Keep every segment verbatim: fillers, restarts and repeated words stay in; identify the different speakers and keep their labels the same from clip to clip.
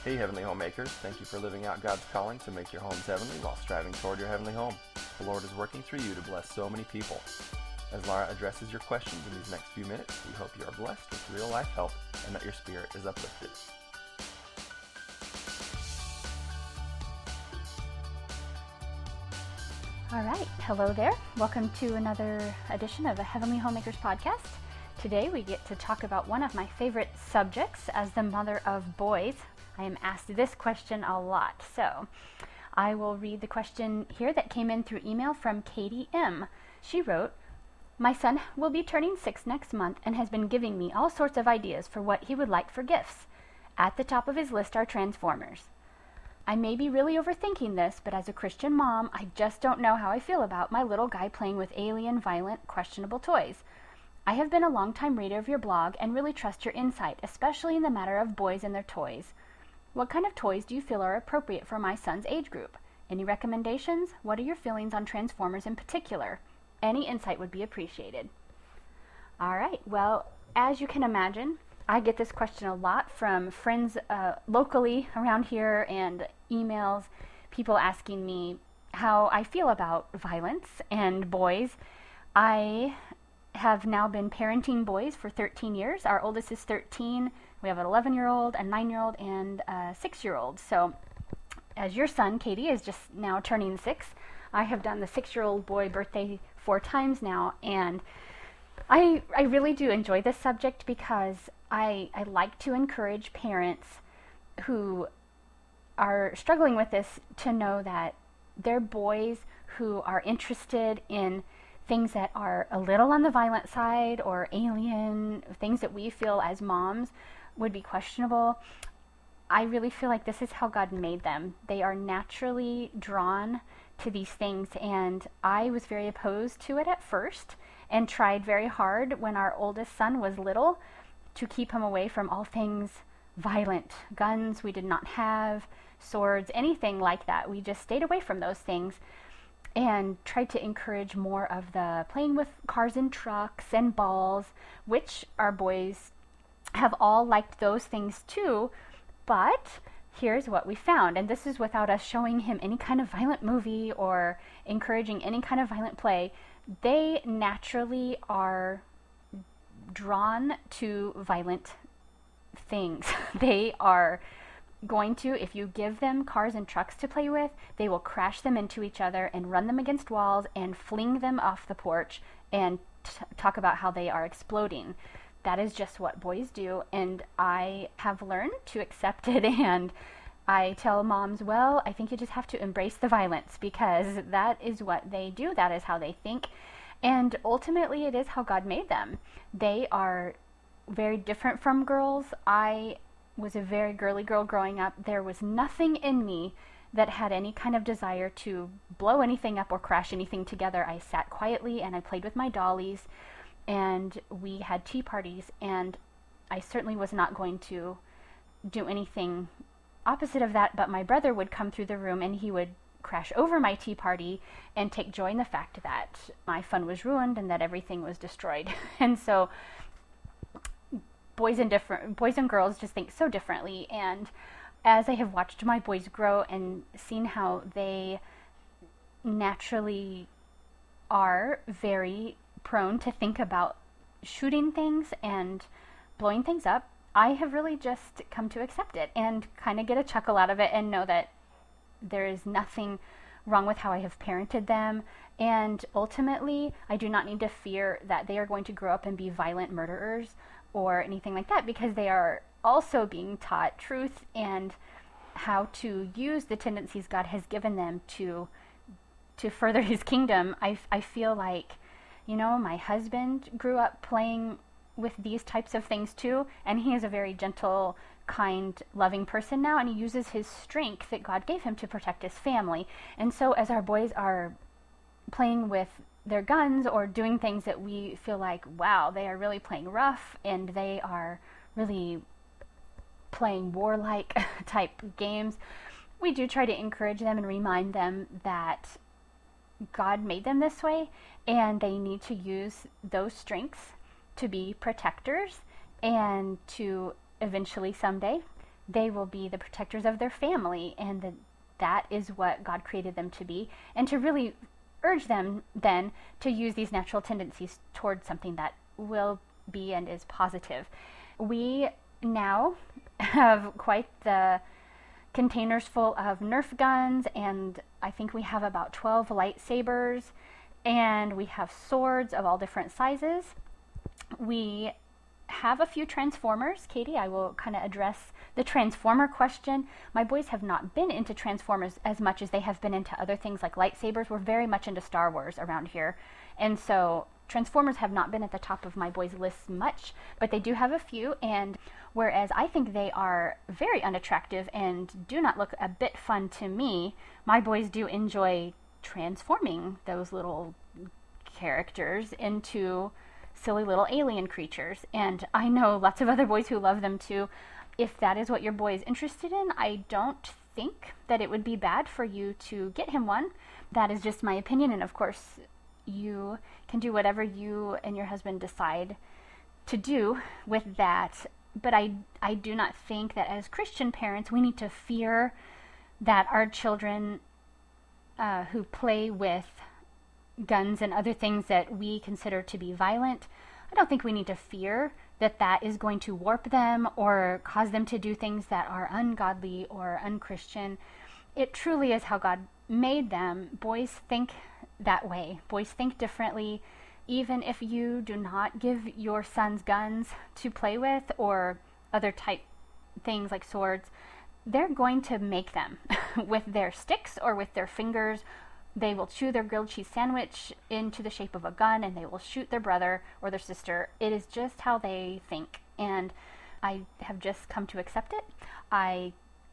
Speaker 1: Hey Heavenly Homemakers, thank you for living out God's calling to make your homes heavenly while striving toward your heavenly home. The Lord is working through you to bless so many people. As Laura addresses your questions in these next few minutes, we hope you are blessed with real life help and that your spirit is uplifted.
Speaker 2: All right, hello there. Welcome to another edition of a Heavenly Homemakers podcast. Today we get to talk about one of my favorite subjects. As the mother of boys, I am asked this question a lot. So I will read the question here that came in through email from Katie M. She wrote, "My son will be turning six next month and has been giving me all sorts of ideas for what he would like for gifts. At the top of his list are Transformers. I may be really overthinking this, but as a Christian mom, I just don't know how I feel about my little guy playing with alien, violent, questionable toys. I have been a longtime reader of your blog and really trust your insight, especially in the matter of boys and their toys. What kind of toys do you feel are appropriate for my son's age group? Any recommendations? What are your feelings on Transformers in particular? Any insight would be appreciated." All right, well, as you can imagine, I get this question a lot from friends uh, locally around here and emails, people asking me how I feel about violence and boys. I have now been parenting boys for thirteen years. Our oldest is thirteen. We have an eleven-year-old, a nine-year-old, and a six-year-old. So as your son, Katie, is just now turning six, I have done the six-year-old boy birthday four times now, and I I really do enjoy this subject because I, I like to encourage parents who are struggling with this to know that their boys who are interested in things that are a little on the violent side or alien, things that we feel as moms would be questionable. I really feel like this is how God made them. They are naturally drawn to these things, and I was very opposed to it at first and tried very hard when our oldest son was little to keep him away from all things violent. Guns we did not have, swords, anything like that. We just stayed away from those things and tried to encourage more of the playing with cars and trucks and balls, which our boys have all liked those things too. But here's what we found, and this is without us showing him any kind of violent movie or encouraging any kind of violent play. They naturally are drawn to violent things. They are going to, if you give them cars and trucks to play with, they will crash them into each other and run them against walls and fling them off the porch and t- talk about how they are exploding. That is just what boys do, and I have learned to accept it, and I tell moms, well, I think you just have to embrace the violence because that is what they do. That is how they think, and ultimately it is how God made them. They are very different from girls. I was a very girly girl growing up. There was nothing in me that had any kind of desire to blow anything up or crash anything together. I sat quietly and I played with my dollies, and we had tea parties, and I certainly was not going to do anything opposite of that, but my brother would come through the room and he would crash over my tea party and take joy in the fact that my fun was ruined and that everything was destroyed. And so boys and different boys and girls just think so differently, and as I have watched my boys grow and seen how they naturally are very prone to think about shooting things and blowing things up, I have really just come to accept it and kind of get a chuckle out of it and know that there is nothing wrong with how I have parented them, and ultimately I do not need to fear that they are going to grow up and be violent murderers or anything like that, because they are also being taught truth and how to use the tendencies God has given them to to further his kingdom. I, I feel like, you know, my husband grew up playing with these types of things too, and he is a very gentle, kind, loving person now, and he uses his strength that God gave him to protect his family. And so as our boys are playing with their guns or doing things that we feel like, wow, they are really playing rough and they are really playing warlike type games, we do try to encourage them and remind them that God made them this way and they need to use those strengths to be protectors and to eventually someday they will be the protectors of their family, and that that is what God created them to be, and to really urge them then to use these natural tendencies towards something that will be and is positive. We now have quite the containers full of Nerf guns, and I think we have about twelve lightsabers, and we have swords of all different sizes. We have a few Transformers. Katie, I will kind of address the Transformer question. My boys have not been into Transformers as much as they have been into other things like lightsabers. We're very much into Star Wars around here, and so Transformers have not been at the top of my boys' lists much, but they do have a few, and whereas I think they are very unattractive and do not look a bit fun to me, my boys do enjoy transforming those little characters into silly little alien creatures, and I know lots of other boys who love them too. If that is what your boy is interested in, I don't think that it would be bad for you to get him one. That is just my opinion, and of course you can do whatever you and your husband decide to do with that. But I, I do not think that as Christian parents we need to fear that our children uh, who play with guns and other things that we consider to be violent, I don't think we need to fear that that is going to warp them or cause them to do things that are ungodly or unchristian. It truly is how God made them. Boys think that way. Boys think differently. Even if you do not give your sons guns to play with or other type things like swords, they're going to make them with their sticks or with their fingers. They will chew their grilled cheese sandwich into the shape of a gun, and they will shoot their brother or their sister. It is just how they think, and I have just come to accept it. I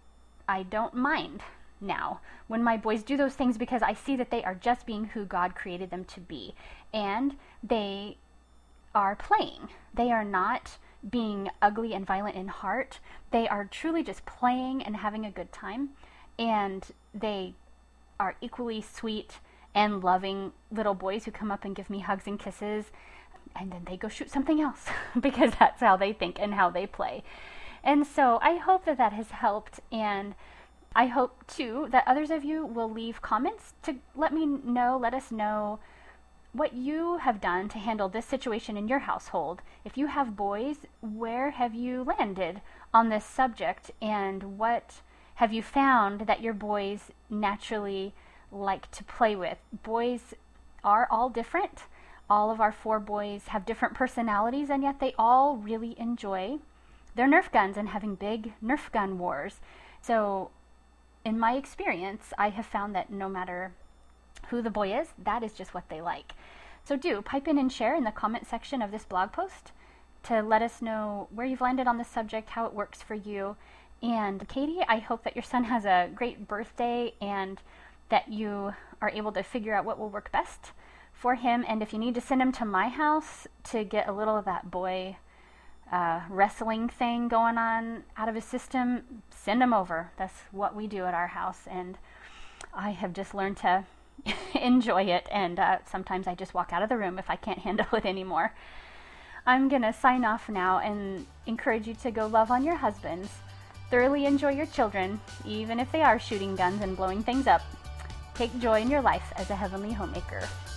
Speaker 2: I don't mind now when my boys do those things, because I see that they are just being who God created them to be, and they are playing. They are not being ugly and violent in heart. They are truly just playing and having a good time, and they are equally sweet and loving little boys who come up and give me hugs and kisses, and then they go shoot something else because that's how they think and how they play. And so I hope that that has helped, and I hope too that others of you will leave comments to let me know, let us know what you have done to handle this situation in your household. If you have boys, where have you landed on this subject, and what have you found that your boys naturally like to play with? Boys are all different. All of our four boys have different personalities, and yet they all really enjoy their Nerf guns and having big Nerf gun wars. So in my experience, I have found that no matter who the boy is, that is just what they like. So do pipe in and share in the comment section of this blog post to let us know where you've landed on this subject, how it works for you. And Katie, I hope that your son has a great birthday and that you are able to figure out what will work best for him. And if you need to send him to my house to get a little of that boy uh, wrestling thing going on out of his system, send him over. That's what we do at our house. And I have just learned to enjoy it. And uh, sometimes I just walk out of the room if I can't handle it anymore. I'm going to sign off now and encourage you to go love on your husbands. Thoroughly enjoy your children, even if they are shooting guns and blowing things up. Take joy in your life as a heavenly homemaker.